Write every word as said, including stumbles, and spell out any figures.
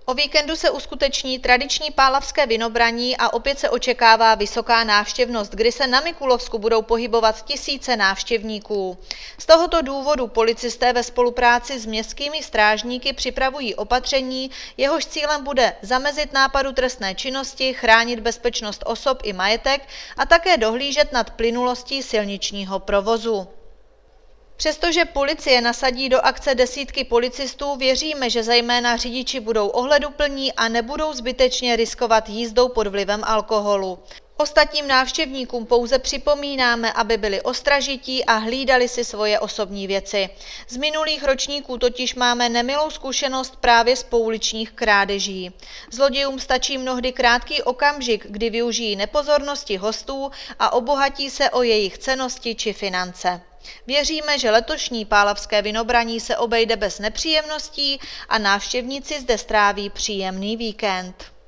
O víkendu se uskuteční tradiční pálavské vinobraní a opět se očekává vysoká návštěvnost, kdy se na Mikulovsku budou pohybovat tisíce návštěvníků. Z tohoto důvodu policisté ve spolupráci s městskými strážníky připravují opatření, jehož cílem bude zamezit nápadu trestné činnosti, chránit bezpečnost osob i majetek a také dohlížet nad plynulostí silničního provozu. Přestože policie nasadí do akce desítky policistů, věříme, že zejména řidiči budou ohleduplní a nebudou zbytečně riskovat jízdou pod vlivem alkoholu. Ostatním návštěvníkům pouze připomínáme, aby byli ostražití a hlídali si svoje osobní věci. Z minulých ročníků totiž máme nemilou zkušenost právě z pouličních krádeží. Zlodějům stačí mnohdy krátký okamžik, kdy využijí nepozornosti hostů a obohatí se o jejich cennosti či finance. Věříme, že letošní pálavské vinobraní se obejde bez nepříjemností a návštěvníci zde stráví příjemný víkend.